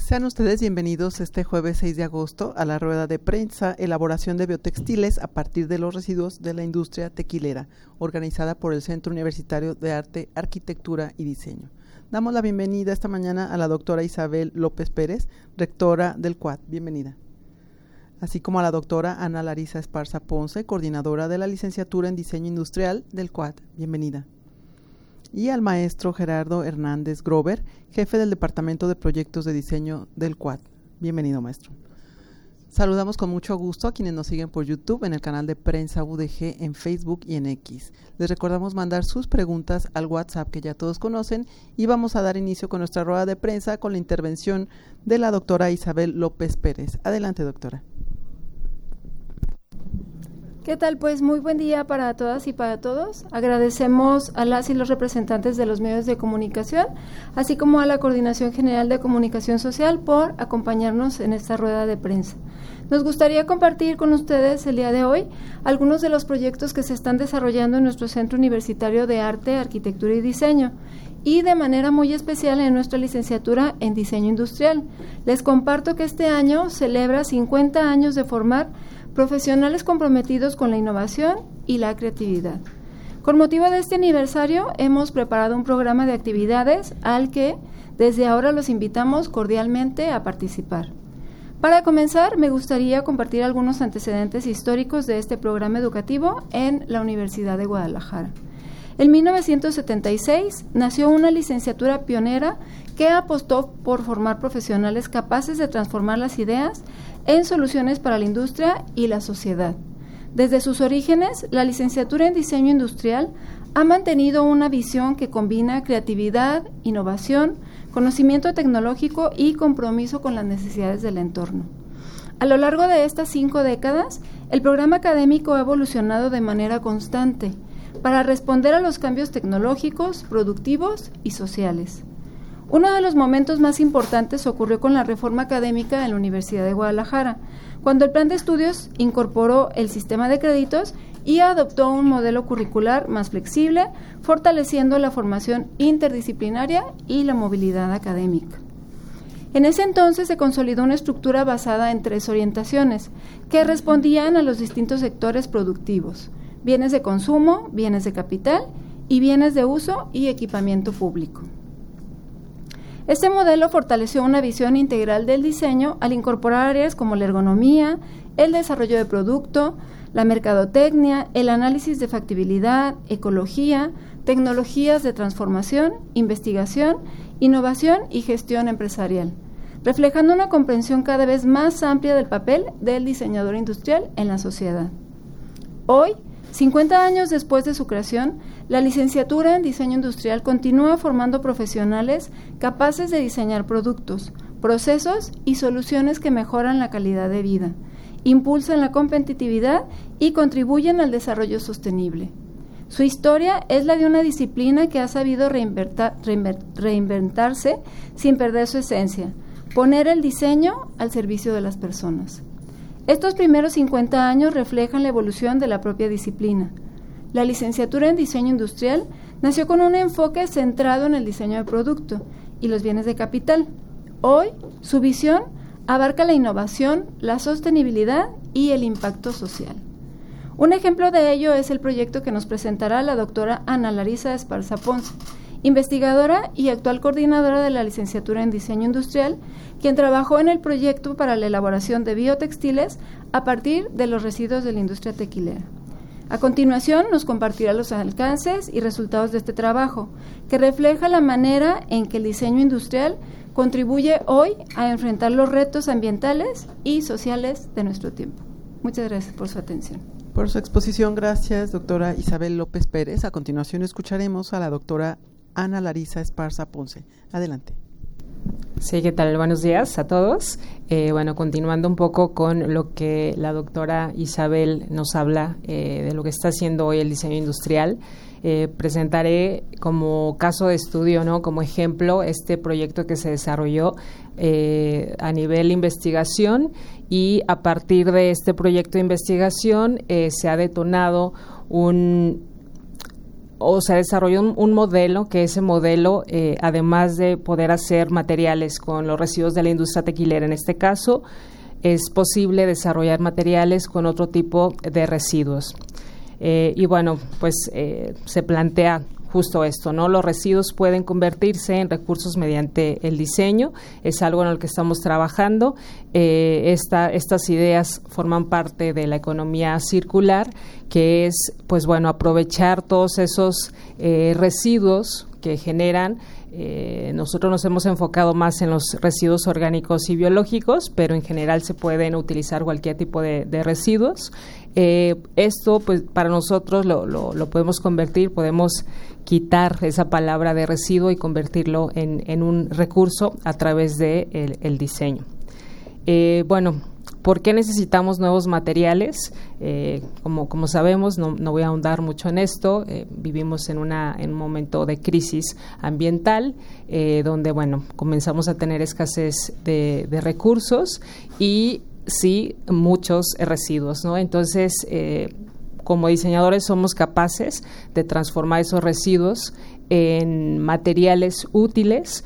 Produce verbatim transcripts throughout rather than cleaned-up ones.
Sean ustedes bienvenidos este jueves seis de agosto a la rueda de prensa Elaboración de biotextiles a partir de los residuos de la industria tequilera, organizada por el Centro Universitario de Arte, Arquitectura y Diseño. Damos la bienvenida esta mañana a la doctora Isabel López Pérez, rectora del C U A D. Bienvenida. Así como a la doctora Ana Larisa Esparza Ponce, coordinadora de la licenciatura en Diseño Industrial del C U A D. Bienvenida. Y al maestro Gerardo Hernández Grover, jefe del Departamento de Proyectos de Diseño del C U A D. Bienvenido, maestro. Saludamos con mucho gusto a quienes nos siguen por YouTube, en el canal de Prensa U D G, en Facebook y en X. Les recordamos mandar sus preguntas al WhatsApp que ya todos conocen y vamos a dar inicio con nuestra rueda de prensa con la intervención de la doctora Isabel López Pérez. Adelante, doctora. ¿Qué tal? Pues muy buen día para todas y para todos. Agradecemos a las y los representantes de los medios de comunicación, así como a la Coordinación General de Comunicación Social por acompañarnos en esta rueda de prensa. Nos gustaría compartir con ustedes el día de hoy algunos de los proyectos que se están desarrollando en nuestro Centro Universitario de Arte, Arquitectura y Diseño, y de manera muy especial en nuestra licenciatura en Diseño Industrial. Les comparto que este año celebra cincuenta años de formar profesionales comprometidos con la innovación y la creatividad. Con motivo de este aniversario, hemos preparado un programa de actividades al que desde ahora los invitamos cordialmente a participar. Para comenzar, me gustaría compartir algunos antecedentes históricos de este programa educativo en la Universidad de Guadalajara. En mil novecientos setenta y seis nació una licenciatura pionera que apostó por formar profesionales capaces de transformar las ideas en soluciones para la industria y la sociedad. Desde sus orígenes, la licenciatura en Diseño Industrial ha mantenido una visión que combina creatividad, innovación, conocimiento tecnológico y compromiso con las necesidades del entorno. A lo largo de estas cinco décadas, el programa académico ha evolucionado de manera constante para responder a los cambios tecnológicos, productivos y sociales. Uno de los momentos más importantes ocurrió con la reforma académica en la Universidad de Guadalajara, cuando el plan de estudios incorporó el sistema de créditos y adoptó un modelo curricular más flexible, fortaleciendo la formación interdisciplinaria y la movilidad académica. En ese entonces se consolidó una estructura basada en tres orientaciones que respondían a los distintos sectores productivos: bienes de consumo, bienes de capital y bienes de uso y equipamiento público. Este modelo fortaleció una visión integral del diseño al incorporar áreas como la ergonomía, el desarrollo de producto, la mercadotecnia, el análisis de factibilidad, ecología, tecnologías de transformación, investigación, innovación y gestión empresarial, reflejando una comprensión cada vez más amplia del papel del diseñador industrial en la sociedad. Hoy, cincuenta años después de su creación, la licenciatura en Diseño Industrial continúa formando profesionales capaces de diseñar productos, procesos y soluciones que mejoran la calidad de vida, impulsan la competitividad y contribuyen al desarrollo sostenible. Su historia es la de una disciplina que ha sabido reinventar, reinventarse sin perder su esencia, poner el diseño al servicio de las personas. Estos primeros cincuenta años reflejan la evolución de la propia disciplina. La licenciatura en Diseño Industrial nació con un enfoque centrado en el diseño de producto y los bienes de capital. Hoy, su visión abarca la innovación, la sostenibilidad y el impacto social. Un ejemplo de ello es el proyecto que nos presentará la doctora Ana Larisa Esparza Ponce, investigadora y actual coordinadora de la licenciatura en Diseño Industrial, quien trabajó en el proyecto para la elaboración de biotextiles a partir de los residuos de la industria tequilera. A continuación, nos compartirá los alcances y resultados de este trabajo, que refleja la manera en que el diseño industrial contribuye hoy a enfrentar los retos ambientales y sociales de nuestro tiempo. Muchas gracias por su atención. Por su exposición, gracias, doctora Isabel López Pérez. A continuación escucharemos a la doctora Ana Larisa Esparza Ponce. Adelante. Sí, ¿qué tal? Buenos días a todos. Eh, bueno, continuando un poco con lo que la doctora Isabel nos habla eh, de lo que está haciendo hoy el diseño industrial, eh, presentaré como caso de estudio, ¿no? Como ejemplo, este proyecto que se desarrolló eh, a nivel investigación, y a partir de este proyecto de investigación eh, se ha detonado un o sea, desarrolló un, un modelo, que ese modelo, eh, además de poder hacer materiales con los residuos de la industria tequilera, en este caso, es posible desarrollar materiales con otro tipo de residuos. Eh, y bueno, pues eh, se plantea justo esto, ¿no? Los residuos pueden convertirse en recursos mediante el diseño, es algo en el que estamos trabajando. Eh, esta, estas ideas forman parte de la economía circular, que es, pues bueno, aprovechar todos esos eh, residuos que generan. Eh, nosotros nos hemos enfocado más en los residuos orgánicos y biológicos, pero en general se pueden utilizar cualquier tipo de, de residuos. Eh, esto, pues, para nosotros lo, lo, lo podemos convertir, podemos quitar esa palabra de residuo y convertirlo en, en un recurso a través de el, el diseño. Eh, bueno, ¿por qué necesitamos nuevos materiales? Eh, como, como sabemos, no, no voy a ahondar mucho en esto, eh, vivimos en, una, en un momento de crisis ambiental, eh, donde, bueno, comenzamos a tener escasez de, de recursos y sí, muchos residuos, ¿no? Entonces, eh, como diseñadores somos capaces de transformar esos residuos en materiales útiles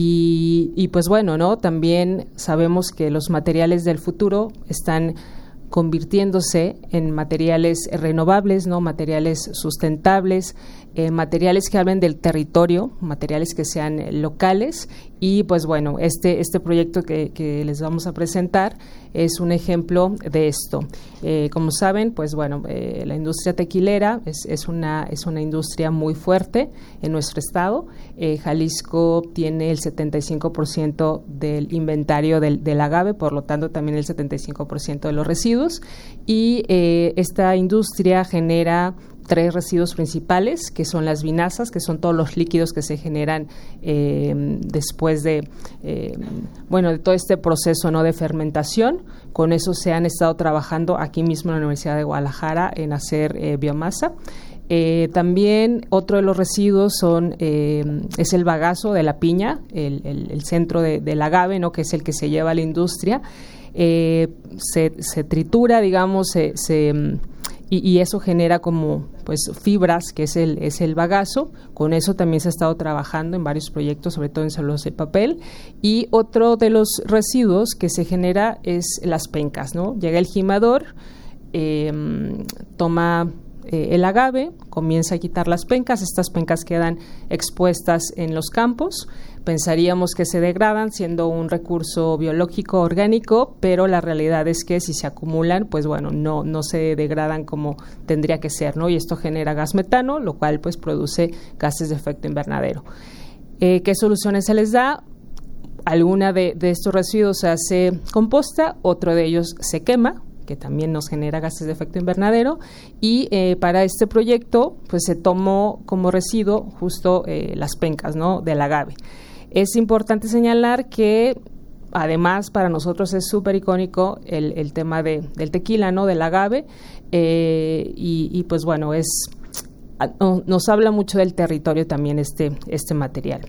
y, y pues bueno, ¿no? También sabemos que los materiales del futuro están convirtiéndose en materiales renovables, ¿no? Materiales sustentables, eh, materiales que hablen del territorio, materiales que sean locales y pues bueno, este, este proyecto que, que les vamos a presentar es un ejemplo de esto. Eh, como saben, pues bueno, eh, la industria tequilera es, es, una, es una industria muy fuerte en nuestro estado. Eh, Jalisco tiene el setenta y cinco por ciento del inventario del, del agave, por lo tanto también el setenta y cinco por ciento de los residuos y eh, esta industria genera tres residuos principales, que son las vinazas, que son todos los líquidos que se generan eh, después de, eh, bueno, de todo este proceso, ¿no?, de fermentación. Con eso se han estado trabajando aquí mismo en la Universidad de Guadalajara en hacer eh, biomasa. Eh, también otro de los residuos son eh, es el bagazo de la piña, el, el, el centro de, del agave, ¿no?, que es el que se lleva a la industria. Eh, se, se tritura, digamos, se, se Y, y eso genera como pues fibras, que es el es el bagazo. Con eso también se ha estado trabajando en varios proyectos, sobre todo en celulosa y papel. Y otro de los residuos que se genera es las pencas, ¿no? Llega el gimador, eh, toma eh, el agave, comienza a quitar las pencas. Estas pencas quedan expuestas en los campos. Pensaríamos que se degradan siendo un recurso biológico orgánico, pero la realidad es que si se acumulan, pues bueno, no, no se degradan como tendría que ser, ¿no? Y esto genera gas metano, lo cual pues produce gases de efecto invernadero. Eh, ¿Qué soluciones se les da? Alguna de, de estos residuos se hace composta, otro de ellos se quema, que también nos genera gases de efecto invernadero, y eh, para este proyecto pues se tomó como residuo justo eh, las pencas, ¿no?, del agave. Es importante señalar que además para nosotros es súper icónico el, el tema de, del tequila, ¿no?, del agave, eh, y, y pues bueno, es nos habla mucho del territorio también este, este material.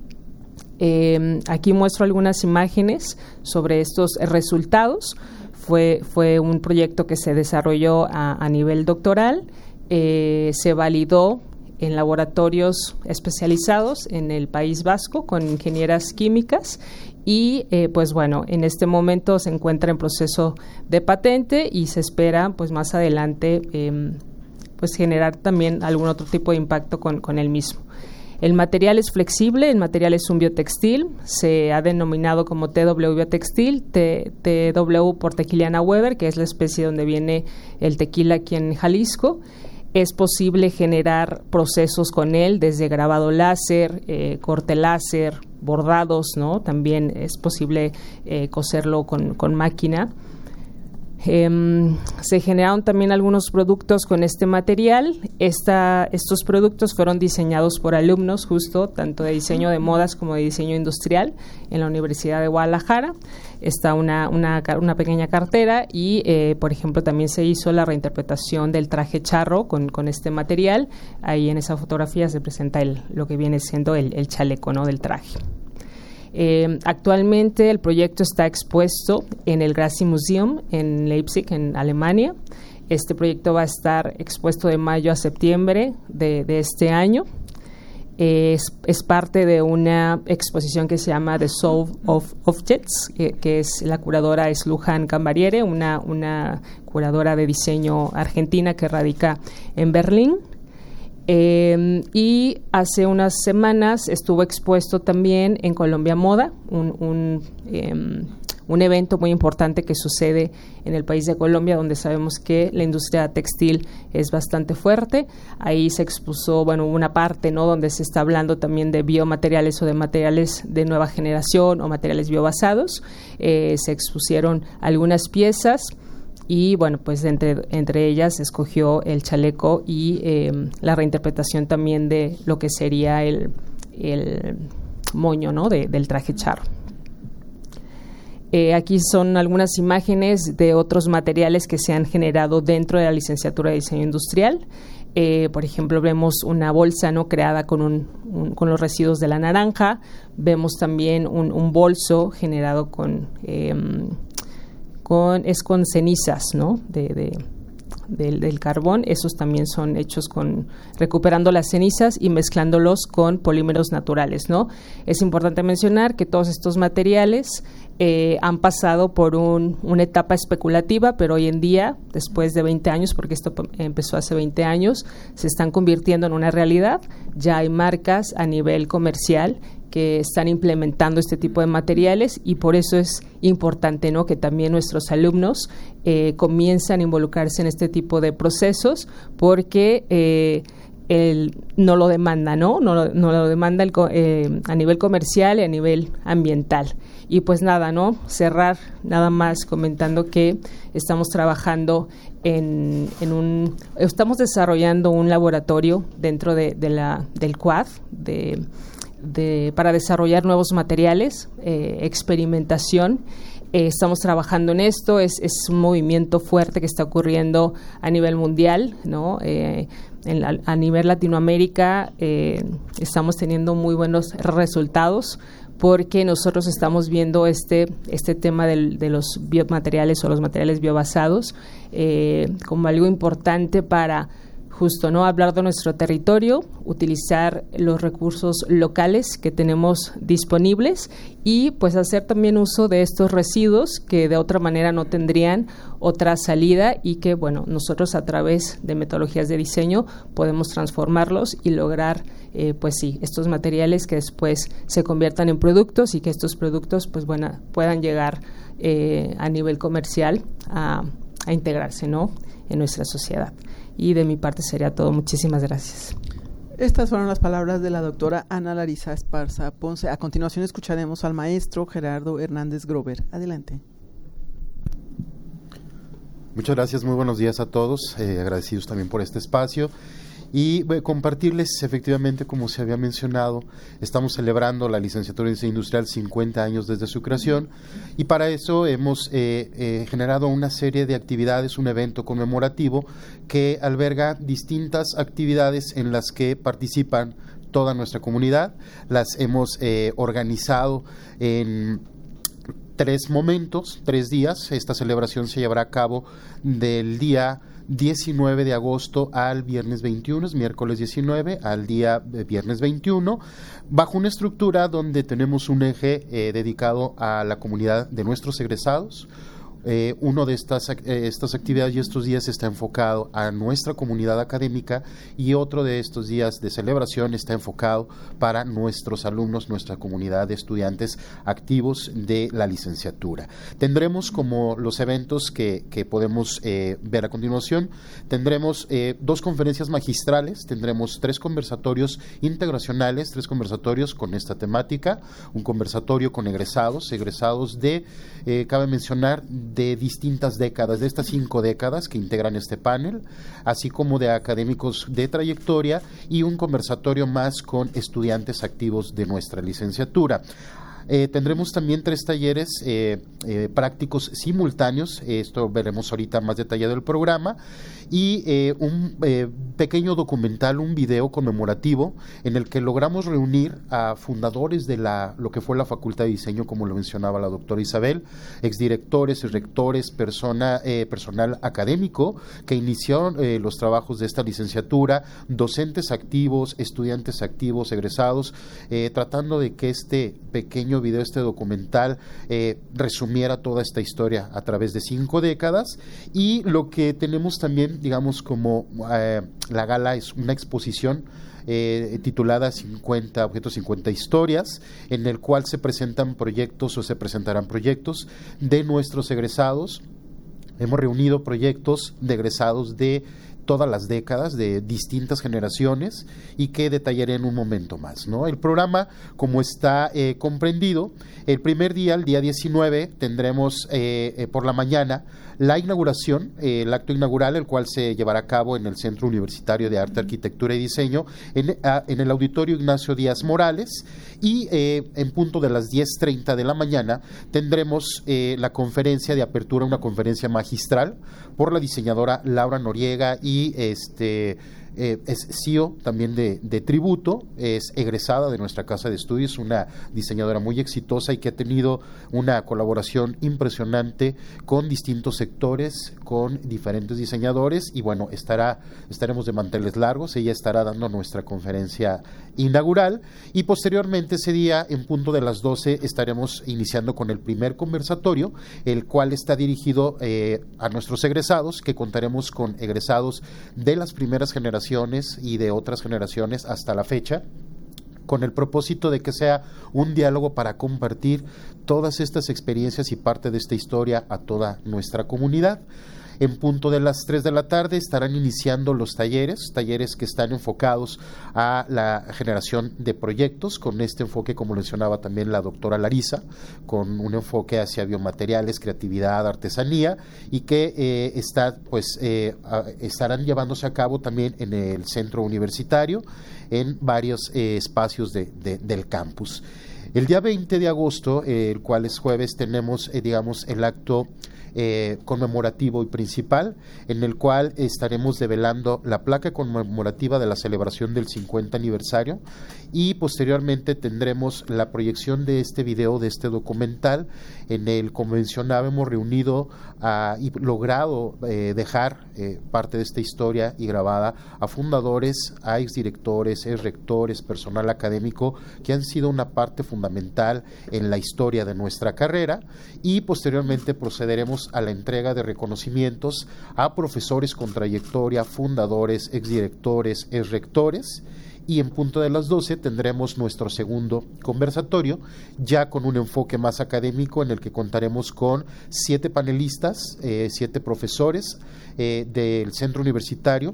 Eh, aquí muestro algunas imágenes sobre estos resultados. Fue, fue un proyecto que se desarrolló a, a nivel doctoral, eh, se validó en laboratorios especializados en el País Vasco con ingenieras químicas y eh, pues bueno, en este momento se encuentra en proceso de patente y se espera pues más adelante eh, pues generar también algún otro tipo de impacto con, con el mismo. El material es flexible, el material es un biotextil, se ha denominado como T W biotextil, T, T W por Tequiliana Weber, que es la especie donde viene el tequila aquí en Jalisco. Es posible generar procesos con él, desde grabado láser, eh, corte láser, bordados, ¿no? También es posible eh, coserlo con, con máquina. Eh, se generaron también algunos productos con este material. Esta, estos productos fueron diseñados por alumnos justo, tanto de diseño de modas como de diseño industrial en la Universidad de Guadalajara. Está una, una, una pequeña cartera y, eh, por ejemplo, también se hizo la reinterpretación del traje charro con, con este material. Ahí en esa fotografía se presenta el, lo que viene siendo el, el chaleco, ¿no?, del traje. Eh, actualmente el proyecto está expuesto en el Grassy Museum en Leipzig, en Alemania. Este proyecto va a estar expuesto de mayo a septiembre de, de este año. Es, es parte de una exposición que se llama The Soul of Objects, que, que es la curadora es Luján Cambariere, una, una curadora de diseño argentina que radica en Berlín. Eh, y hace unas semanas estuvo expuesto también en Colombia Moda, un, un, eh, un evento muy importante que sucede en el país de Colombia, donde sabemos que la industria textil es bastante fuerte. Ahí se expuso, bueno, una parte, ¿no?, donde se está hablando también de biomateriales o de materiales de nueva generación o materiales biobasados. Eh, se expusieron algunas piezas. Y bueno, pues entre, entre ellas se escogió el chaleco y eh, la reinterpretación también de lo que sería el, el moño, ¿no?, de, del traje charro. Eh, aquí son algunas imágenes de otros materiales que se han generado dentro de la licenciatura de diseño industrial. Eh, por ejemplo, vemos una bolsa, ¿no?, creada con, un, un, con los residuos de la naranja. Vemos también un, un bolso generado con... Eh, Con, es con cenizas, ¿no?, de, de, del, del carbón. Esos también son hechos con recuperando las cenizas y mezclándolos con polímeros naturales, ¿no? Es importante mencionar que todos estos materiales eh, han pasado por un, una etapa especulativa, pero hoy en día, después de veinte años, porque esto empezó hace veinte años, se están convirtiendo en una realidad. Ya hay marcas a nivel comercial que están implementando este tipo de materiales y por eso es importante, ¿no?, que también nuestros alumnos eh, comiencen a involucrarse en este tipo de procesos porque eh, el, no lo demanda, ¿no? No lo, no lo demanda el, eh, a nivel comercial y a nivel ambiental. Y pues nada, ¿no? Cerrar nada más comentando que estamos trabajando en, en un, estamos desarrollando un laboratorio dentro de, de la, del C U A D, de De, para desarrollar nuevos materiales, eh, experimentación. Eh, estamos trabajando en esto, es, es un movimiento fuerte que está ocurriendo a nivel mundial, ¿no? Eh, en la, a nivel Latinoamérica eh, estamos teniendo muy buenos resultados porque nosotros estamos viendo este, este tema del, de los biomateriales o los materiales biobasados eh, como algo importante para justo, ¿no?, hablar de nuestro territorio, utilizar los recursos locales que tenemos disponibles y pues hacer también uso de estos residuos que de otra manera no tendrían otra salida y que, bueno, nosotros a través de metodologías de diseño podemos transformarlos y lograr, eh, pues sí, estos materiales que después se conviertan en productos y que estos productos, pues bueno, puedan llegar eh, a nivel comercial a, a integrarse, ¿no?, en nuestra sociedad. Y de mi parte sería todo. Muchísimas gracias. Estas fueron las palabras de la doctora Ana Larisa Esparza Ponce. A continuación escucharemos al maestro Gerardo Hernández Grover. Adelante. Muchas gracias, muy buenos días a todos. Eh, agradecidos también por este espacio. Y bueno, compartirles, efectivamente, como se había mencionado, estamos celebrando la licenciatura en diseño industrial cincuenta años desde su creación y para eso hemos eh, eh, generado una serie de actividades, un evento conmemorativo que alberga distintas actividades en las que participan toda nuestra comunidad. Las hemos eh, organizado en tres momentos, tres días. Esta celebración se llevará a cabo del día diecinueve de agosto al viernes veintiuno, es miércoles diecinueve al día viernes veintiuno, bajo una estructura donde tenemos un eje eh, dedicado a la comunidad de nuestros egresados. Eh, uno de estas, eh, estas actividades y estos días está enfocado a nuestra comunidad académica y otro de estos días de celebración está enfocado para nuestros alumnos, nuestra comunidad de estudiantes activos de la licenciatura. Tendremos, como los eventos que, que podemos eh, ver a continuación, tendremos eh, dos conferencias magistrales, tendremos tres conversatorios integracionales, tres conversatorios con esta temática, un conversatorio con egresados, egresados de, eh, cabe mencionar, de distintas décadas, de estas cinco décadas que integran este panel, así como de académicos de trayectoria y un conversatorio más con estudiantes activos de nuestra licenciatura. Eh, tendremos también tres talleres eh, eh, prácticos simultáneos, esto veremos ahorita más detallado el programa, y eh, un eh, pequeño documental, un video conmemorativo en el que logramos reunir a fundadores de la lo que fue la Facultad de Diseño, como lo mencionaba la doctora Isabel, exdirectores, rectores, persona, eh, personal académico que inició eh, los trabajos de esta licenciatura, docentes activos, estudiantes activos, egresados, eh, tratando de que este pequeño video, este documental, eh, resumiera toda esta historia a través de cinco décadas. Y lo que tenemos también, digamos, como eh, la gala es una exposición Eh, titulada cincuenta objetos, cincuenta historias, en el cual se presentan proyectos o se presentarán proyectos de nuestros egresados. Hemos reunido proyectos de egresados de todas las décadas, de distintas generaciones, y que detallaré en un momento más, ¿no? El programa, como está eh, comprendido, el primer día, el día diecinueve, tendremos eh, eh, por la mañana la inauguración, eh, el acto inaugural, el cual se llevará a cabo en el Centro Universitario de Arte, Arquitectura y Diseño, en, a, en el Auditorio Ignacio Díaz Morales, y eh, en punto de las diez treinta de la mañana tendremos eh, la conferencia de apertura, una conferencia magistral por la diseñadora Laura Noriega, y este eh, es C E O también de, de Tributo, es egresada de nuestra casa de estudios, una diseñadora muy exitosa y que ha tenido una colaboración impresionante con distintos sectores, con diferentes diseñadores, y bueno, estará estaremos de manteles largos. Ella estará dando nuestra conferencia inaugural, y posteriormente ese día, en punto de las doce, estaremos iniciando con el primer conversatorio, el cual está dirigido eh, a nuestros egresados, que contaremos con egresados de las primeras generaciones y de otras generaciones hasta la fecha, con el propósito de que sea un diálogo para compartir todas estas experiencias y parte de esta historia a toda nuestra comunidad. En punto de las tres de la tarde estarán iniciando los talleres, talleres que están enfocados a la generación de proyectos, con este enfoque, como mencionaba también la doctora Larisa, con un enfoque hacia biomateriales, creatividad, artesanía, y que eh, está, pues, eh, a, estarán llevándose a cabo también en el centro universitario, en varios eh, espacios de, de, del campus. El día veinte de agosto, eh, el cual es jueves, tenemos, eh, digamos, el acto Eh, conmemorativo y principal, en el cual estaremos develando la placa conmemorativa de la celebración del cincuenta aniversario, y posteriormente tendremos la proyección de este video, de este documental, en el convencional hemos reunido a, y logrado eh, dejar eh, parte de esta historia y grabada a fundadores, a exdirectores, ex rectores, personal académico, que han sido una parte fundamental en la historia de nuestra carrera, y posteriormente procederemos a la entrega de reconocimientos a profesores con trayectoria, fundadores, exdirectores, exrectores, y en punto de las doce tendremos nuestro segundo conversatorio, ya con un enfoque más académico, en el que contaremos con siete panelistas, eh, siete profesores eh, del centro universitario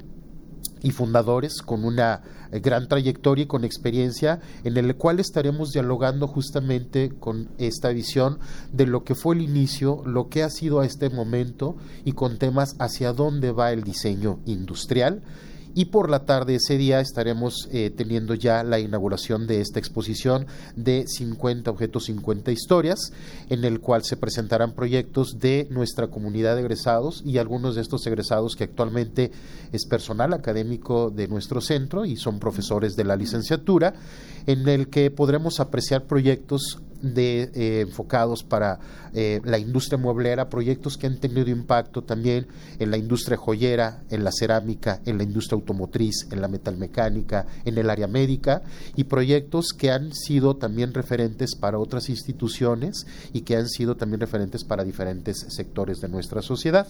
y fundadores con una gran trayectoria y con experiencia, en el cual estaremos dialogando justamente con esta visión de lo que fue el inicio, lo que ha sido a este momento, y con temas hacia dónde va el diseño industrial. Y por la tarde ese día estaremos eh, teniendo ya la inauguración de esta exposición de cincuenta objetos, cincuenta historias, en el cual se presentarán proyectos de nuestra comunidad de egresados, y algunos de estos egresados que actualmente es personal académico de nuestro centro y son profesores de la licenciatura, en el que podremos apreciar proyectos de eh, enfocados para eh, la industria mueblera, proyectos que han tenido impacto también en la industria joyera, en la cerámica, en la industria automotriz, en la metalmecánica, en el área médica, y proyectos que han sido también referentes para otras instituciones y que han sido también referentes para diferentes sectores de nuestra sociedad.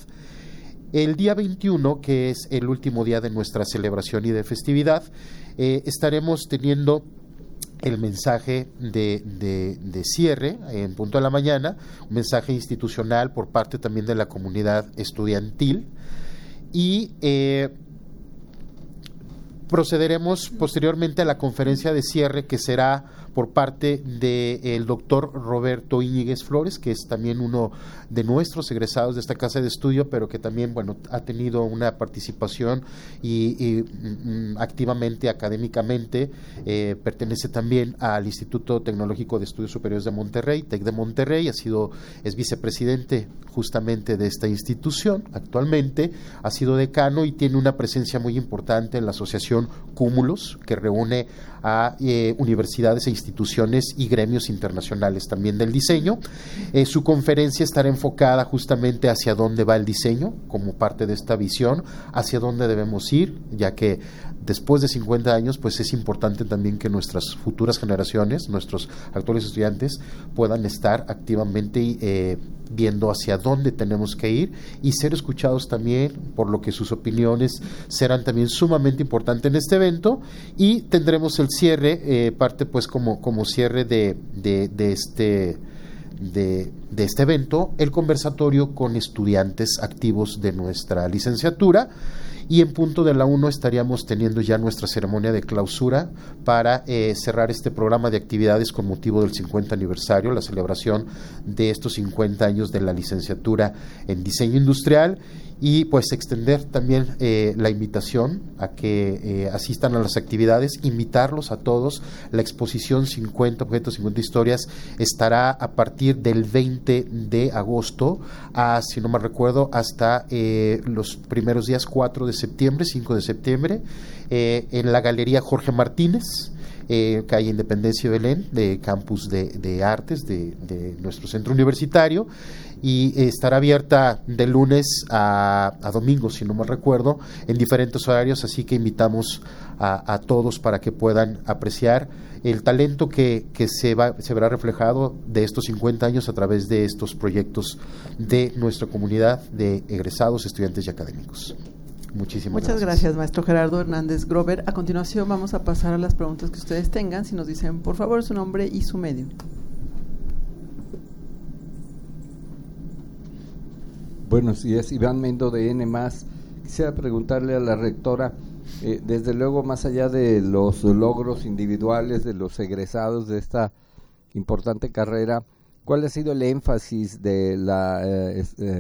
El día veintiuno, que es el último día de nuestra celebración y de festividad, eh, estaremos teniendo el mensaje de, de, de cierre en punto de la mañana, un mensaje institucional por parte también de la comunidad estudiantil, y eh, procederemos posteriormente a la conferencia de cierre, que será por parte del doctor Roberto Íñiguez Flores, que es también uno de nuestros egresados de esta casa de estudio, pero que también, bueno, ha tenido una participación y, y mm, activamente, académicamente, eh, pertenece también al Instituto Tecnológico de Estudios Superiores de Monterrey, TEC de Monterrey, ha sido, es vicepresidente justamente de esta institución actualmente, ha sido decano y tiene una presencia muy importante en la asociación Cúmulos, que reúne a eh, universidades e instituciones y gremios internacionales también del diseño. Eh, su conferencia estará enfocada justamente hacia dónde va el diseño, como parte de esta visión, hacia dónde debemos ir, ya que después de cincuenta años, pues es importante también que nuestras futuras generaciones, nuestros actuales estudiantes, puedan estar activamente eh, viendo hacia dónde tenemos que ir y ser escuchados también, por lo que sus opiniones serán también sumamente importantes en este evento. Y tendremos el cierre, eh, parte pues como, como cierre de, de, de este... De, de este evento, el conversatorio con estudiantes activos de nuestra licenciatura, y en punto de la una estaríamos teniendo ya nuestra ceremonia de clausura para eh, cerrar este programa de actividades con motivo del cincuenta aniversario, la celebración de estos cincuenta años de la licenciatura en diseño industrial, y pues extender también eh, la invitación a que eh, asistan a las actividades, invitarlos a todos. La exposición cincuenta objetos, cincuenta historias estará a partir del veinte de agosto a, si no mal recuerdo, hasta eh, los primeros días cuatro de septiembre, cinco de septiembre, eh, en la Galería Jorge Martínez, Eh, calle Independencia Belén, de Campus de, de Artes de, de nuestro centro universitario, y eh, estará abierta de lunes a, a domingo, si no mal recuerdo, en diferentes horarios, así que invitamos a, a todos para que puedan apreciar el talento que, que se, va, se verá reflejado de estos cincuenta años a través de estos proyectos de nuestra comunidad de egresados, estudiantes y académicos. Muchísimas Muchas gracias. gracias, maestro Gerardo Hernández Grover. A continuación vamos a pasar a las preguntas que ustedes tengan. Si nos dicen, por favor, su nombre y su medio. Buenos días, Iván Mendo de N más. Quisiera preguntarle a la rectora, eh, desde luego, más allá de los logros individuales de los egresados de esta importante carrera, ¿cuál ha sido el énfasis de la... Eh, eh,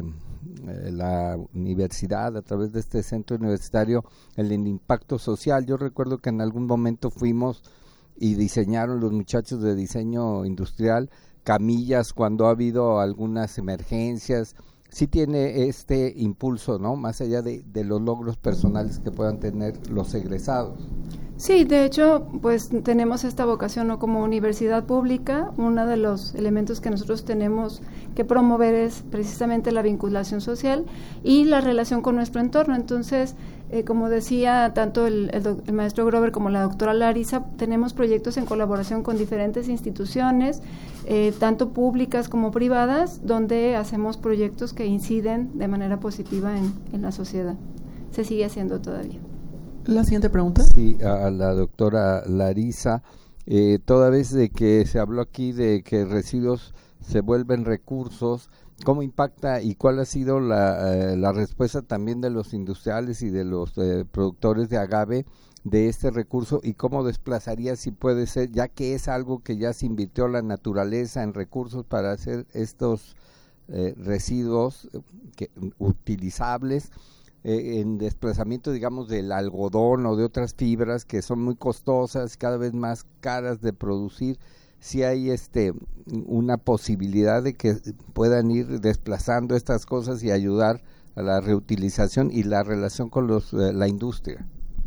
la universidad a través de este centro universitario en el impacto social? Yo recuerdo que en algún momento fuimos y diseñaron los muchachos de diseño industrial camillas cuando ha habido algunas emergencias. Sí tiene este impulso, ¿no? Más allá de, de los logros personales que puedan tener los egresados. Sí, de hecho, pues tenemos esta vocación, ¿no? Como universidad pública, uno de los elementos que nosotros tenemos que promover es precisamente la vinculación social y la relación con nuestro entorno. Entonces, eh, como decía tanto el, el, el maestro Grover como la doctora Larisa, tenemos proyectos en colaboración con diferentes instituciones, eh, tanto públicas como privadas, donde hacemos proyectos que inciden de manera positiva en, en la sociedad. Se sigue haciendo todavía. La siguiente pregunta. Sí, a la doctora Larisa, eh, toda vez de que se habló aquí de que residuos se vuelven recursos, ¿cómo impacta y cuál ha sido la, eh, la respuesta también de los industriales y de los eh, productores de agave de este recurso, y cómo desplazaría, si puede ser, ya que es algo que ya se invirtió la naturaleza en recursos para hacer estos eh, residuos que, utilizables, Eh, en desplazamiento, digamos, del algodón o de otras fibras que son muy costosas, cada vez más caras de producir? Si hay este una posibilidad de que puedan ir desplazando estas cosas y ayudar a la reutilización y la relación con los eh, la industria.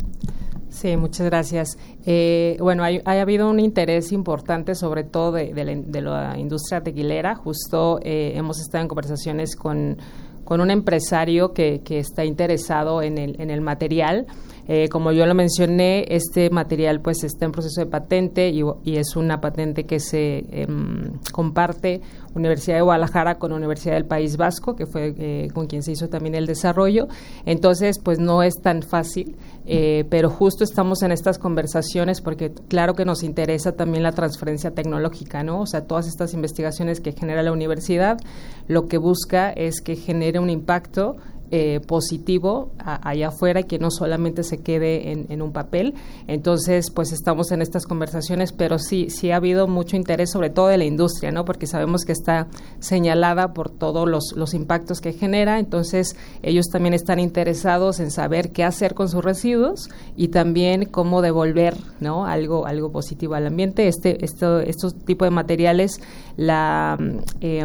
Sí, muchas gracias. Eh, bueno, hay, ha habido un interés importante, sobre todo de, de, la, de la industria tequilera. Justo eh, hemos estado en conversaciones con con un empresario que, que está interesado en el, en el material. Eh, como yo lo mencioné, este material pues está en proceso de patente y, y es una patente que se eh, comparte Universidad de Guadalajara con Universidad del País Vasco, que fue eh, con quien se hizo también el desarrollo. Entonces, pues no es tan fácil, eh, pero justo estamos en estas conversaciones porque claro que nos interesa también la transferencia tecnológica, ¿no? O sea, todas estas investigaciones que genera la universidad, lo que busca es que genere un impacto eh, positivo a, allá afuera y que no solamente se quede en, en un papel. Entonces, pues estamos en estas conversaciones, pero sí, sí ha habido mucho interés, sobre todo de la industria, ¿no? Porque sabemos que está señalada por todos los, los impactos que genera. Entonces, ellos también están interesados en saber qué hacer con sus residuos y también cómo devolver, ¿no? Algo, algo positivo al ambiente. Este, esto, estos tipos de materiales, la, eh,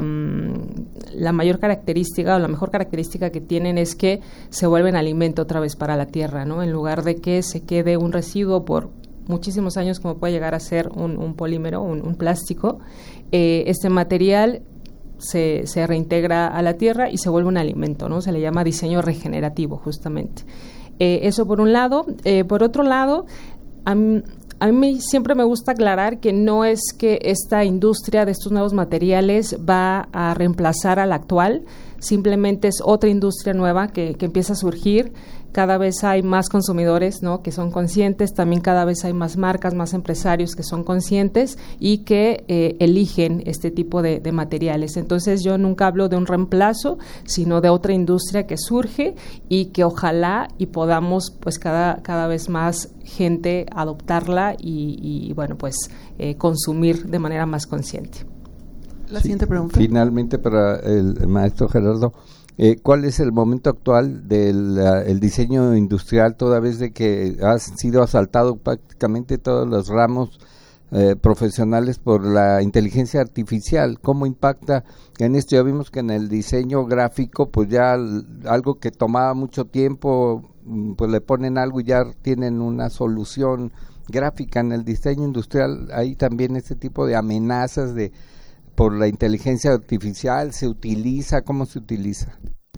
la mayor característica o la mejor característica que tienen es que se vuelven alimento otra vez para la tierra, ¿no? En lugar de que se quede un residuo por muchísimos años, como puede llegar a ser un, un polímero, un, un plástico, eh, este material se, se reintegra a la tierra y se vuelve un alimento, ¿no? Se le llama diseño regenerativo, justamente. Eh, eso por un lado. Eh, por otro lado, a mí, a mí siempre me gusta aclarar que no es que esta industria de estos nuevos materiales va a reemplazar a la actual, simplemente es otra industria nueva que, que empieza a surgir. Cada vez hay más consumidores, ¿no?, que son conscientes, también cada vez hay más marcas, más empresarios que son conscientes y que eh, eligen este tipo de, de materiales. Entonces yo nunca hablo de un reemplazo, sino de otra industria que surge y que ojalá y podamos pues cada, cada vez más gente adoptarla y, y bueno, pues eh, consumir de manera más consciente. La sí, siguiente pregunta. Finalmente, para el maestro Gerardo, eh, ¿cuál es el momento actual del uh, el diseño industrial, toda vez de que ha sido asaltado prácticamente todos los ramos eh, profesionales por la inteligencia artificial? ¿Cómo impacta en esto? Ya vimos que en el diseño gráfico, pues ya algo que tomaba mucho tiempo, pues le ponen algo y ya tienen una solución gráfica. En el diseño industrial hay también este tipo de amenazas de por la inteligencia artificial. ¿Se utiliza? ¿Cómo se utiliza?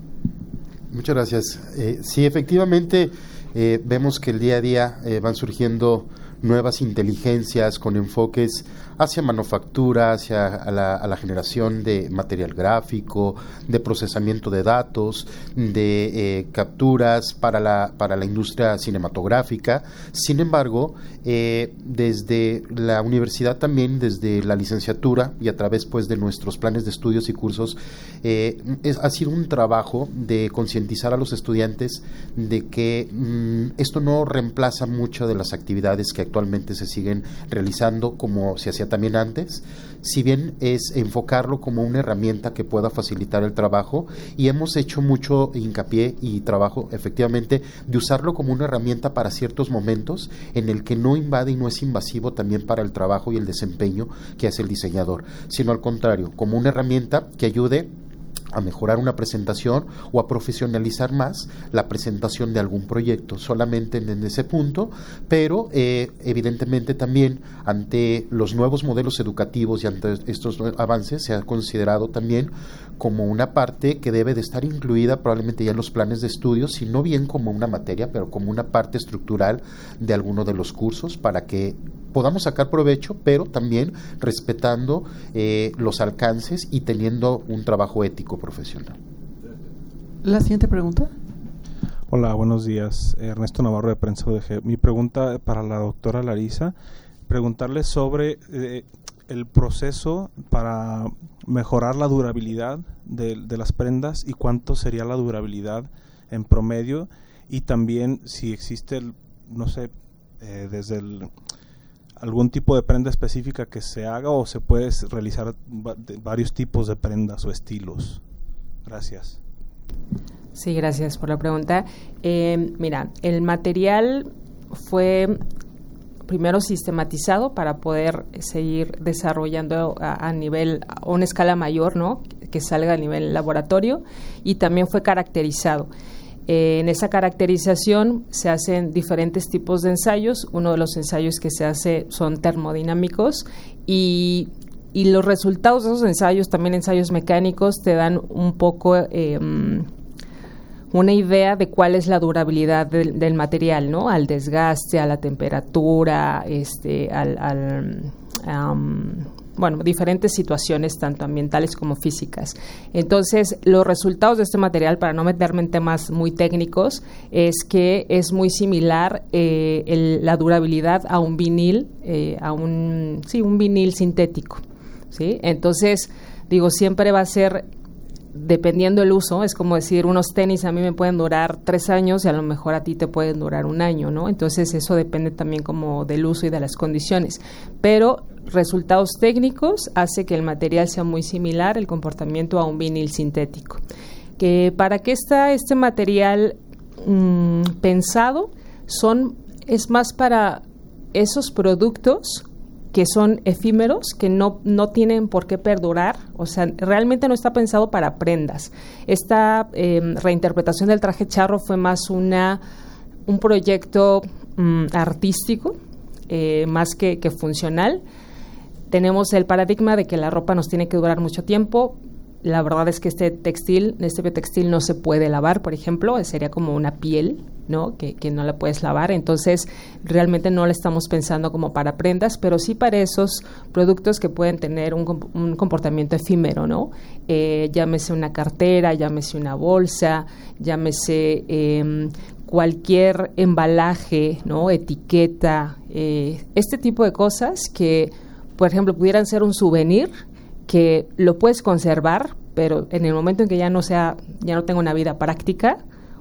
Muchas gracias. Eh, sí, efectivamente, eh, vemos que el día a día eh, van surgiendo nuevas inteligencias con enfoques hacia manufactura, hacia a la, a la generación de material gráfico, de procesamiento de datos, de eh, capturas para la, para la industria cinematográfica. Sin embargo, eh, desde la universidad también, desde la licenciatura y a través pues de nuestros planes de estudios y cursos, eh, es, ha sido un trabajo de concientizar a los estudiantes de que mmm, esto no reemplaza mucho de las actividades que actualmente se siguen realizando como se hacía también antes, si bien es enfocarlo como una herramienta que pueda facilitar el trabajo, y hemos hecho mucho hincapié y trabajo efectivamente de usarlo como una herramienta para ciertos momentos en el que no invade y no es invasivo también para el trabajo y el desempeño que hace el diseñador, sino al contrario, como una herramienta que ayude a mejorar una presentación o a profesionalizar más la presentación de algún proyecto, solamente en, en ese punto, pero eh, evidentemente también ante los nuevos modelos educativos y ante estos avances se ha considerado también como una parte que debe de estar incluida probablemente ya en los planes de estudios, si no bien como una materia, pero como una parte estructural de alguno de los cursos para que podamos sacar provecho, pero también respetando eh, los alcances y teniendo un trabajo ético profesional. La siguiente pregunta. Hola, buenos días. Ernesto Navarro de Prensa U D G. Mi pregunta para la doctora Larisa, preguntarle sobre eh, el proceso para mejorar la durabilidad de, de las prendas y cuánto sería la durabilidad en promedio, y también si existe, el, no sé, eh, desde el algún tipo de prenda específica que se haga o se puede realizar varios tipos de prendas o estilos. Gracias. Sí, gracias por la pregunta. Eh, mira, el material fue primero sistematizado para poder seguir desarrollando a, a nivel, a una escala mayor, ¿no?, que salga a nivel laboratorio, y también fue caracterizado. Eh, en esa caracterización se hacen diferentes tipos de ensayos. Uno de los ensayos que se hace son termodinámicos, y, y los resultados de esos ensayos, también ensayos mecánicos, te dan un poco eh, una idea de cuál es la durabilidad del, del material, ¿no?, al desgaste, a la temperatura, este, al, al um, bueno, diferentes situaciones tanto ambientales como físicas. Entonces, los resultados de este material, para no meterme en temas muy técnicos, es que es muy similar eh, el, la durabilidad a un vinil, eh, a un, sí, un vinil sintético, ¿sí? Entonces, digo, siempre va a ser dependiendo del uso, es como decir, unos tenis a mí me pueden durar tres años y a lo mejor a ti te pueden durar un año, ¿no? Entonces eso depende también como del uso y de las condiciones. Pero resultados técnicos hace que el material sea muy similar, el comportamiento a un vinil sintético. Que ¿para qué está este material mmm, pensado? Son, es más para esos productos que son efímeros, que no, no tienen por qué perdurar, o sea, realmente no está pensado para prendas. Esta eh, reinterpretación del traje charro fue más una un proyecto um, artístico, eh, más que, que funcional. Tenemos el paradigma de que la ropa nos tiene que durar mucho tiempo. La verdad es que este textil, este biotextil no se puede lavar, por ejemplo, sería como una piel, ¿no? Que, que no la puedes lavar. Entonces, realmente no la estamos pensando como para prendas, pero sí para esos productos que pueden tener un, un comportamiento efímero, ¿no? Eh, llámese una cartera, llámese una bolsa, llámese eh, cualquier embalaje, ¿no? Etiqueta, eh, este tipo de cosas que, por ejemplo, pudieran ser un souvenir que lo puedes conservar, pero en el momento en que ya no sea, ya no tenga una vida práctica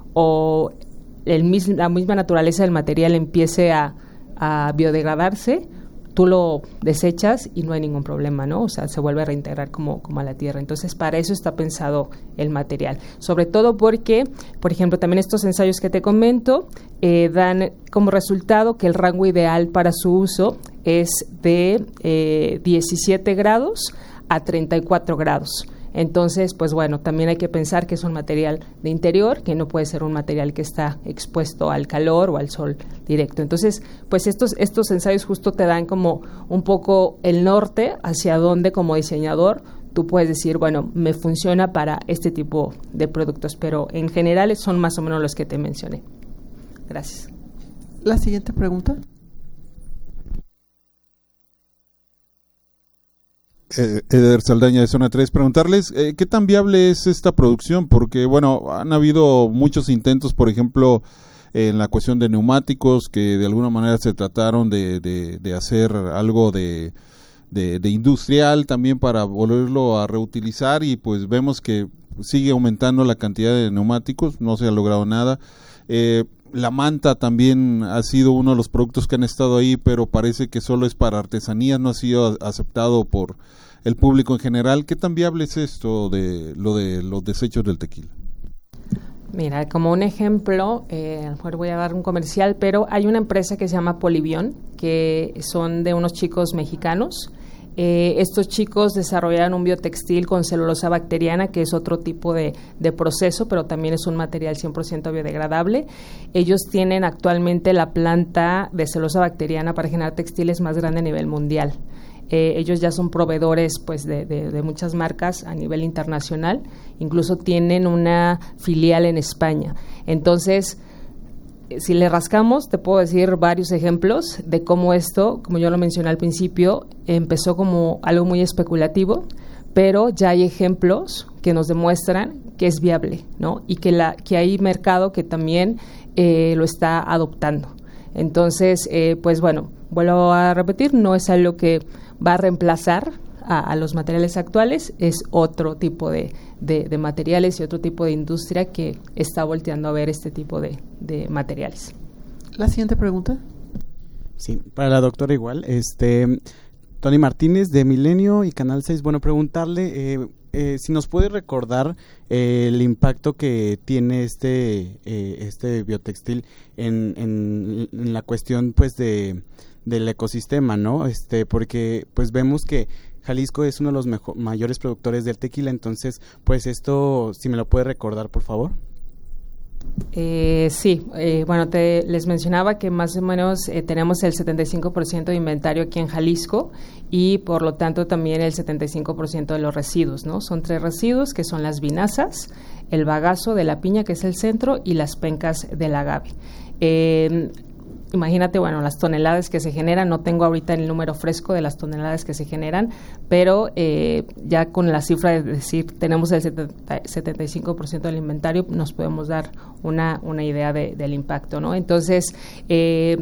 o el mis, la misma naturaleza del material empiece a, a biodegradarse, tú lo desechas y no hay ningún problema, ¿no? O sea, se vuelve a reintegrar como, como a la tierra. Entonces, para eso está pensado el material. Sobre todo porque, por ejemplo, también estos ensayos que te comento eh, dan como resultado que el rango ideal para su uso es de eh, diecisiete grados a treinta y cuatro grados. Entonces, pues bueno, también hay que pensar que es un material de interior, que no puede ser un material que está expuesto al calor o al sol directo. Entonces, pues estos, estos ensayos justo te dan como un poco el norte hacia donde como diseñador tú puedes decir, bueno, me funciona para este tipo de productos, pero en general son más o menos los que te mencioné. Gracias. La siguiente pregunta. Eh, Eder Saldaña de Zona tres, preguntarles eh, qué tan viable es esta producción, porque bueno, han habido muchos intentos, por ejemplo, eh, en la cuestión de neumáticos, que de alguna manera se trataron de, de, de hacer algo de, de, de industrial también para volverlo a reutilizar, y pues vemos que sigue aumentando la cantidad de neumáticos, no se ha logrado nada. Eh, la manta también ha sido uno de los productos que han estado ahí, pero parece que solo es para artesanías, no ha sido aceptado por el público en general. ¿Qué tan viable es esto de lo de los desechos del tequila? Mira, como un ejemplo, eh, a lo mejor voy a dar un comercial, pero hay una empresa que se llama Polivion, que son de unos chicos mexicanos. Eh, estos chicos desarrollaron un biotextil con celulosa bacteriana, que es otro tipo de, de proceso, pero también es un material cien por ciento biodegradable. Ellos tienen actualmente la planta de celulosa bacteriana para generar textiles más grande a nivel mundial. Eh, ellos ya son proveedores pues de, de, de muchas marcas a nivel internacional, incluso tienen una filial en España. Entonces, si le rascamos, te puedo decir varios ejemplos de cómo esto, como yo lo mencioné al principio, empezó como algo muy especulativo, pero ya hay ejemplos que nos demuestran que es viable, ¿no? Y que, la, que hay mercado que también eh, lo está adoptando. Entonces, eh, pues bueno, vuelvo a repetir, no es algo que va a reemplazar a, a los materiales actuales, es otro tipo de, de, de materiales y otro tipo de industria que está volteando a ver este tipo de, de materiales. La siguiente pregunta. Sí, para la doctora igual, este Tony Martínez de Milenio y Canal seis, bueno, preguntarle eh, eh, si nos puede recordar eh, el impacto que tiene este eh, este biotextil en, en, en la cuestión pues de del ecosistema, ¿no? Este, porque pues vemos que Jalisco es uno de los mejor, mayores productores del tequila, entonces, pues esto, si me lo puede recordar, por favor. Eh, sí, eh, bueno, te, les mencionaba que más o menos eh, tenemos el setenta y cinco por ciento de inventario aquí en Jalisco y por lo tanto también el setenta y cinco por ciento de los residuos, ¿no? Son tres residuos que son las vinazas, el bagazo de la piña, que es el centro, y las pencas del agave. Eh, Imagínate, bueno, las toneladas que se generan, no tengo ahorita el número fresco de las toneladas que se generan, pero eh, ya con la cifra de decir tenemos el setenta y cinco por ciento del inventario, nos podemos dar una, una idea de, del impacto, ¿no? Entonces, eh,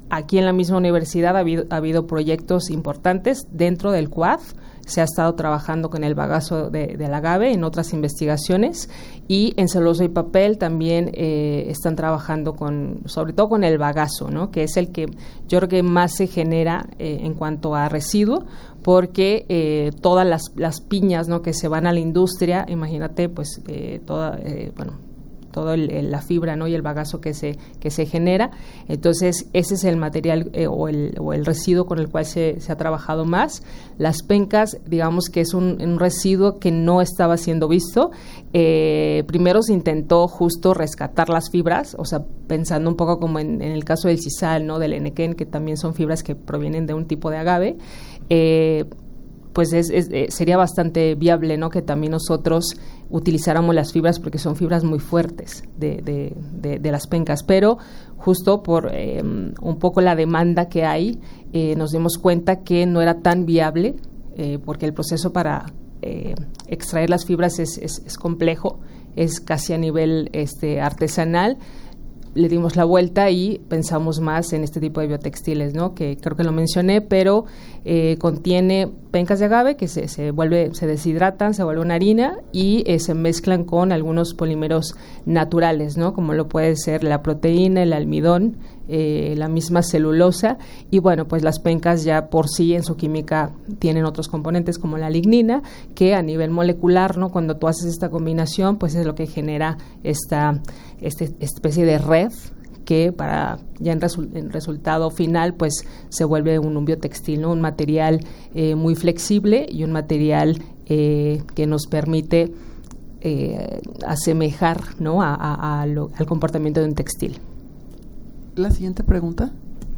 aquí en la misma universidad ha habido, ha habido proyectos importantes dentro del C U A D. Se ha estado trabajando con el bagazo de, del agave en otras investigaciones, y en celulosa y papel también eh, están trabajando con, sobre todo con el bagazo, ¿no? Que es el que yo creo que más se genera eh, en cuanto a residuo, porque eh, todas las, las piñas, ¿no?, que se van a la industria, imagínate, pues eh, toda, eh, bueno, toda la fibra, ¿no?, y el bagazo que se que se genera. Entonces ese es el material eh, o, el, o el residuo con el cual se, se ha trabajado más. Las pencas, digamos que es un, un residuo que no estaba siendo visto. Eh, primero se intentó justo rescatar las fibras, o sea, pensando un poco como en, en el caso del sisal, ¿no?, del enequén, que también son fibras que provienen de un tipo de agave. Eh, pues es, es, eh, sería bastante viable, ¿no?, que también nosotros utilizáramos las fibras, porque son fibras muy fuertes de, de, de, de las pencas, pero justo por eh, un poco la demanda que hay, eh, nos dimos cuenta que no era tan viable, eh, porque el proceso para eh, extraer las fibras es, es, es complejo, es casi a nivel este, artesanal. Le dimos la vuelta y pensamos más en este tipo de biotextiles, ¿no?, que creo que lo mencioné, pero eh, contiene pencas de agave que se, se vuelve, se deshidratan, se vuelve una harina y eh, se mezclan con algunos polímeros naturales, ¿no?, como lo puede ser la proteína, el almidón, eh, la misma celulosa, y bueno, pues las pencas ya por sí en su química tienen otros componentes como la lignina, que a nivel molecular, ¿no?, cuando tú haces esta combinación, pues es lo que genera esta, esta especie de red que para ya en, resu en resultado final pues se vuelve un, un biotextil, ¿no?, un material eh, muy flexible y un material eh, que nos permite eh, asemejar, ¿no?, a, a, a lo, al comportamiento de un textil. La siguiente pregunta.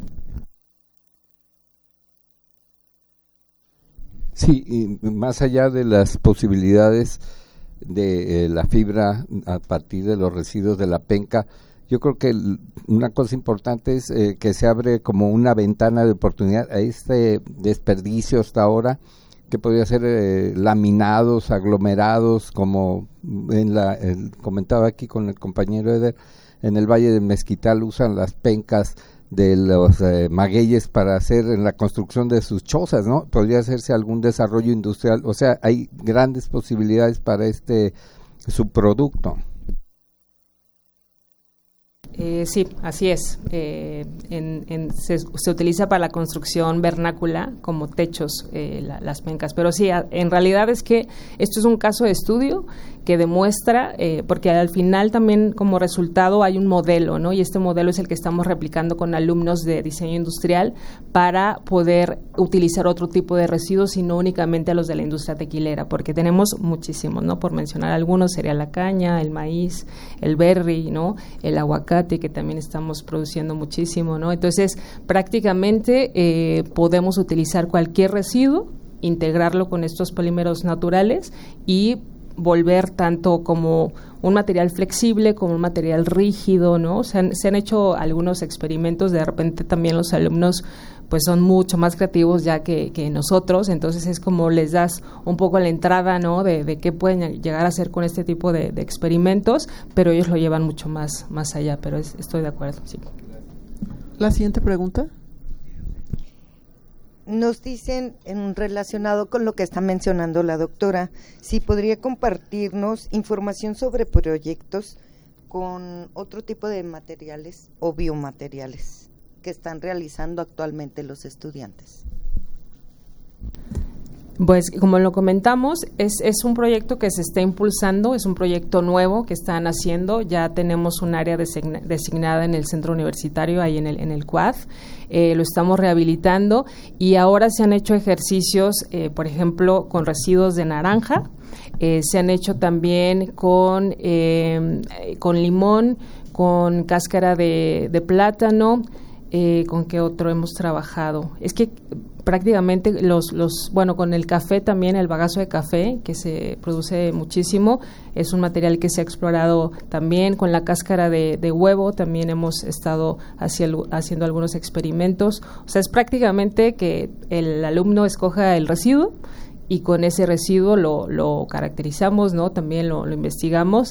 Sí, y más allá de las posibilidades de eh, la fibra a partir de los residuos de la penca, yo creo que el, una cosa importante es eh, que se abre como una ventana de oportunidad a este desperdicio hasta ahora, que podría ser eh, laminados, aglomerados, como en la el, comentaba aquí con el compañero Eder, en el Valle de Mezquital usan las pencas de los eh, magueyes para hacer en la construcción de sus chozas, ¿no? Podría hacerse algún desarrollo industrial, o sea, hay grandes posibilidades para este subproducto. Eh, sí, así es. Eh, en, en, se, se utiliza para la construcción vernácula como techos eh, la, las pencas, pero sí, a, en realidad es que esto es un caso de estudio que demuestra, eh, porque al final también como resultado hay un modelo, ¿no? Y este modelo es el que estamos replicando con alumnos de diseño industrial para poder utilizar otro tipo de residuos y no únicamente a los de la industria tequilera, porque tenemos muchísimos, ¿no? Por mencionar algunos, sería la caña, el maíz, el berry, ¿no?, el aguacate, que también estamos produciendo muchísimo, ¿no? Entonces, prácticamente eh, podemos utilizar cualquier residuo, integrarlo con estos polímeros naturales y volver tanto como un material flexible como un material rígido, ¿no? Se han, se han hecho algunos experimentos, de repente también los alumnos pues son mucho más creativos ya que, que nosotros, entonces es como les das un poco la entrada, ¿no?, de, de qué pueden llegar a hacer con este tipo de, de experimentos, pero ellos lo llevan mucho más, más allá, pero es, estoy de acuerdo, sí. La siguiente pregunta. Nos dicen, en relacionado con lo que está mencionando la doctora, si podría compartirnos información sobre proyectos con otro tipo de materiales o biomateriales que están realizando actualmente los estudiantes. Pues como lo comentamos, es, es un proyecto que se está impulsando, es un proyecto nuevo que están haciendo, ya tenemos un área designa, designada en el centro universitario, ahí en el, en el C U A D, eh, lo estamos rehabilitando y ahora se han hecho ejercicios, eh, por ejemplo, con residuos de naranja, eh, se han hecho también con, eh, con limón, con cáscara de, de plátano, eh, ¿con qué otro hemos trabajado? Es que prácticamente los, los, bueno, con el café también, el bagazo de café, que se produce muchísimo, es un material que se ha explorado también, con la cáscara de, de huevo también hemos estado haciendo, haciendo algunos experimentos, o sea, es prácticamente que el alumno escoja el residuo y con ese residuo lo, lo caracterizamos, ¿no? También lo, lo investigamos.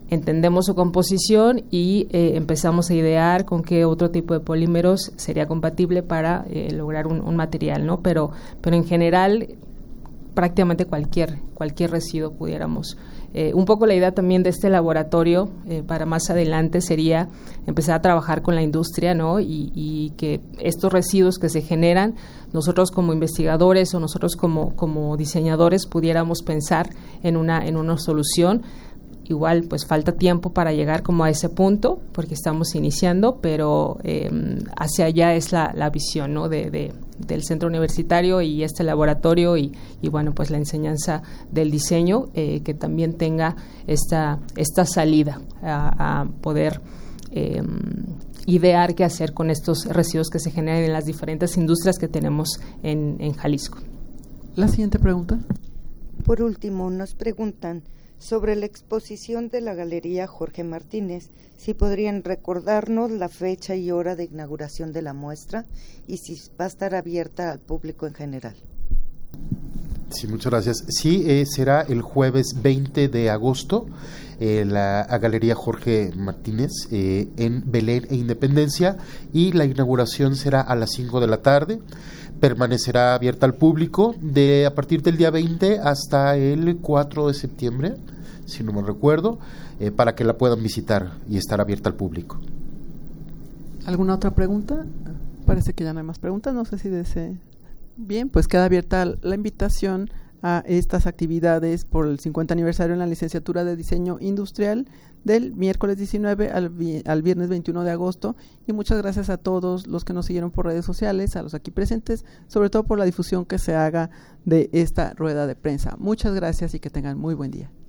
entendemos su composición y eh, empezamos a idear con qué otro tipo de polímeros sería compatible para eh, lograr un, un material, ¿no? Pero, pero en general, prácticamente cualquier, cualquier residuo pudiéramos. Eh, un poco la idea también de este laboratorio eh, para más adelante sería empezar a trabajar con la industria, ¿no? Y, y que estos residuos que se generan, nosotros como investigadores o nosotros como, como diseñadores pudiéramos pensar en una, en una solución. Igual, pues falta tiempo para llegar como a ese punto, porque estamos iniciando, pero eh, hacia allá es la, la visión, ¿no? de, de, del centro universitario y este laboratorio y, y bueno, pues la enseñanza del diseño, eh, que también tenga esta, esta salida a, a poder eh, idear qué hacer con estos residuos que se generan en las diferentes industrias que tenemos en, en Jalisco. La siguiente pregunta. Por último, nos preguntan sobre la exposición de la Galería Jorge Martínez, si podrían recordarnos la fecha y hora de inauguración de la muestra y si va a estar abierta al público en general. Sí, muchas gracias. Sí, eh, será el jueves veinte de agosto, eh, la Galería Jorge Martínez eh, en Belén e Independencia, y la inauguración será a las cinco de la tarde. Permanecerá abierta al público de a partir del día veinte hasta el cuatro de septiembre, si no me recuerdo, eh, para que la puedan visitar y estar abierta al público. ¿Alguna otra pregunta? Parece que ya no hay más preguntas, no sé si desee. Bien, pues queda abierta la invitación a estas actividades por el cincuenta aniversario en la licenciatura de Diseño Industrial del miércoles diecinueve al, vi- al viernes veintiuno de agosto, y muchas gracias a todos los que nos siguieron por redes sociales, a los aquí presentes, sobre todo por la difusión que se haga de esta rueda de prensa. Muchas gracias y que tengan muy buen día.